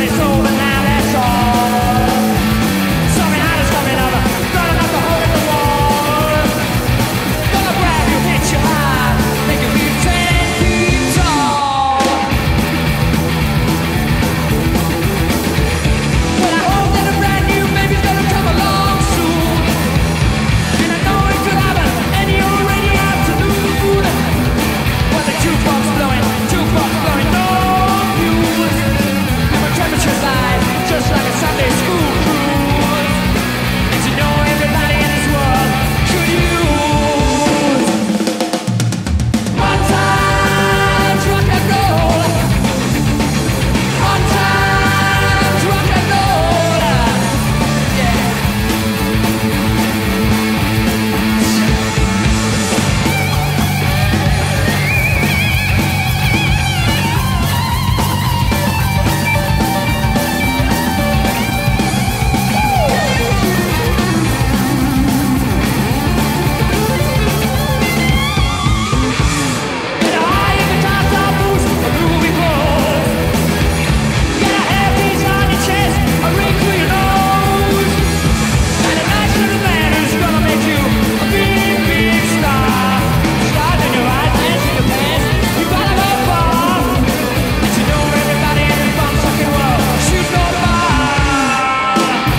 it's over now, that's all. Something hot is coming up, gonna knock a hole in the wall. Gonna grab you, hit you hard, make you feel 10 feet tall. Well, I hope that a brand new baby's gonna come along soon. And I know it could happen any old rainy afternoon. When the jukebox blowing, no news. And my temperature's high, just like a Sunday school cruise. And you know everybody in this world could use hard times, rock and roll. Hard times, rock and roll. Yeah. Get a high in the top boost, a groovy pose. Get a hairpiece on your chest, a ring through your nose. And a nice little man who's gonna make you a big, big star. Stars in your eyes, dance in your pants, you gotta go far. And you know everybody in this bum-sucking world shoots no bar.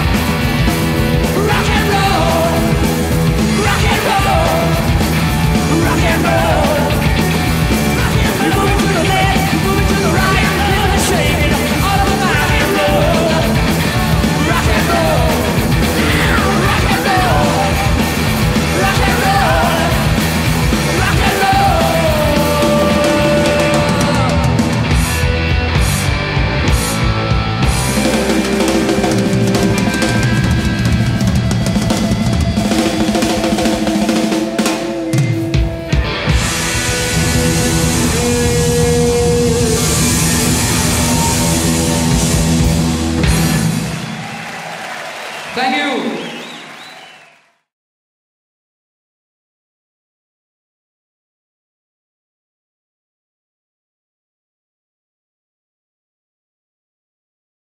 Rock and roll, rock and roll, rock and roll. You're moving to the left, you're moving to the right, feeling the shaking all over my road. Rock and roll, rock and roll, rock and roll, rock and roll. Thank you.